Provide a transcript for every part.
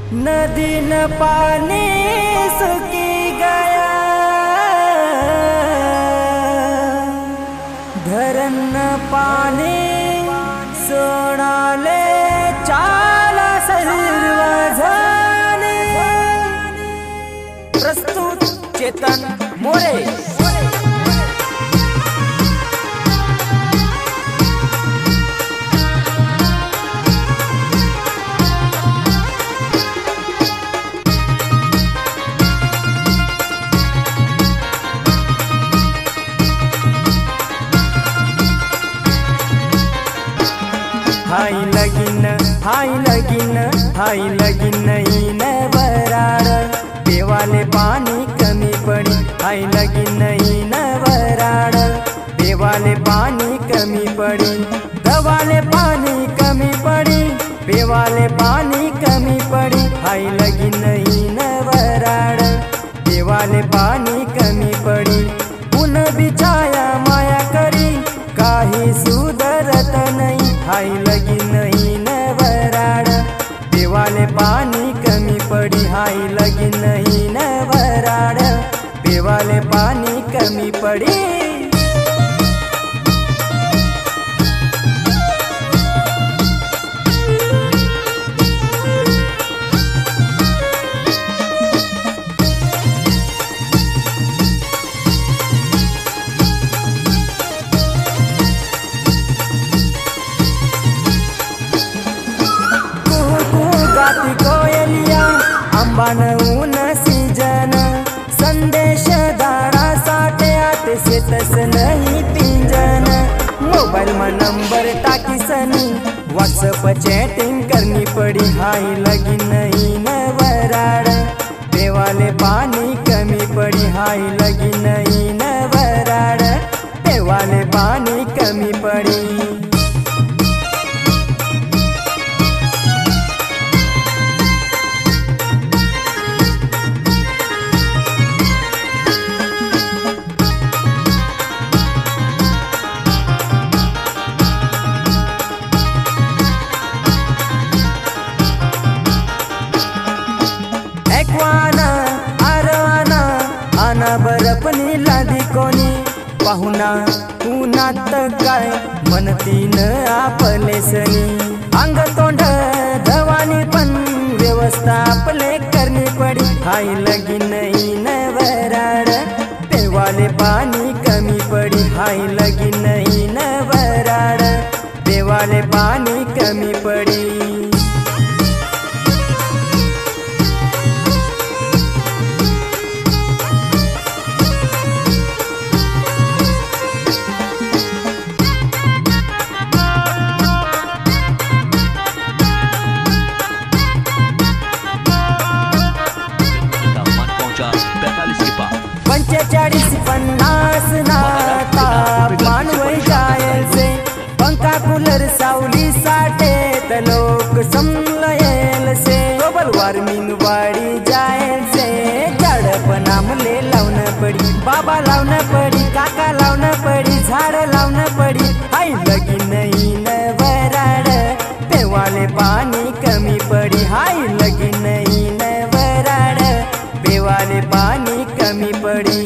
नदी न पानी सुखी गया, धरण न पानी सोडाले चाला सर्वजण। प्रस्तुत चेतन मोरे। हाय लगीन हाय लगीन हाय लगीन इन वराड, देवाले पाणी कमी पडी। हाय लगीन इन वराड, देवाले पाणी कमी पडी। दवाले पाणी कमी पडी, पेवाले पाणी कमी पडी। हाय लगीन इन वराड, देवाले पाणी कमी पडी। पुन बिछाया माया करी, काही सुधरत नाही। हाय लगीन इन वराड, देवाले पाणी कमी पडी। हाय लगीन इन वराड, देवाले पाणी कमी पडी। गाती कोयलिया अंबान ऊन सीजन, संदेश दाड़ा साटे आते से तस नहीं पिंजन। मोबाइल में नंबर टाकी सनी, व्हाट्सएप चैटिंग करनी पड़ी। हाय लगीन इन वराड, देवाले पानी कमी पड़ी। हाय लगीन इन वराड, देवाले पानी कमी पड़ी। आना बरपणी लादी कोणी, पाहुणा उन्हात काय म्हणती न आपले सनी। अंग तोंड धवानी पण व्यवस्था आपले करनी पडी। हाय लगीन इन वराड, देवाले पाणी कमी पडी। हाय लगीन इन वराड, देवाले पाणी कमी पडी। पंचेचाळीस पन्नास ना तापमान वय जायल से, पंखा कूलर सावली साठे त लोक समलयल से। ग्लोबल वॉर्मिंग वाढी जायल से, झाडं आमले लावणं पडी। बाबा लावणं पडी, काका लावणं पडी, झाड लावणं पडी। हाय लगीन इन वराड, देवाले पाणी कमी पडी। हाय लगीन इन वराड, देवाले पाणी कमी पडी।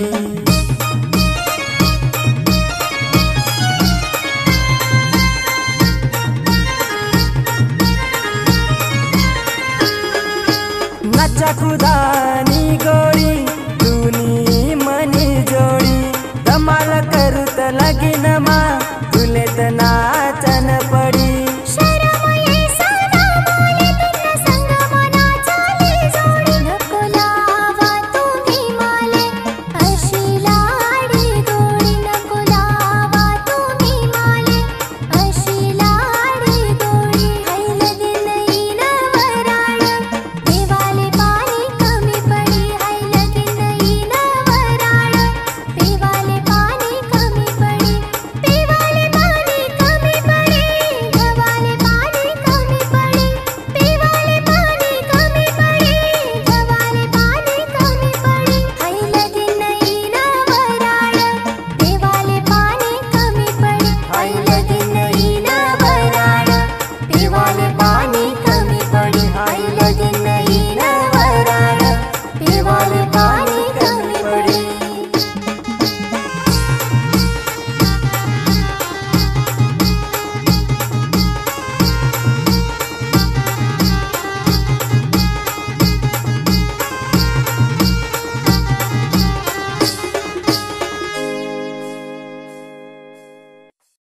नचा खुदानी गोडी, दुनी मनी जोडी। धमाल करूत लगीन मा, तुलेत ना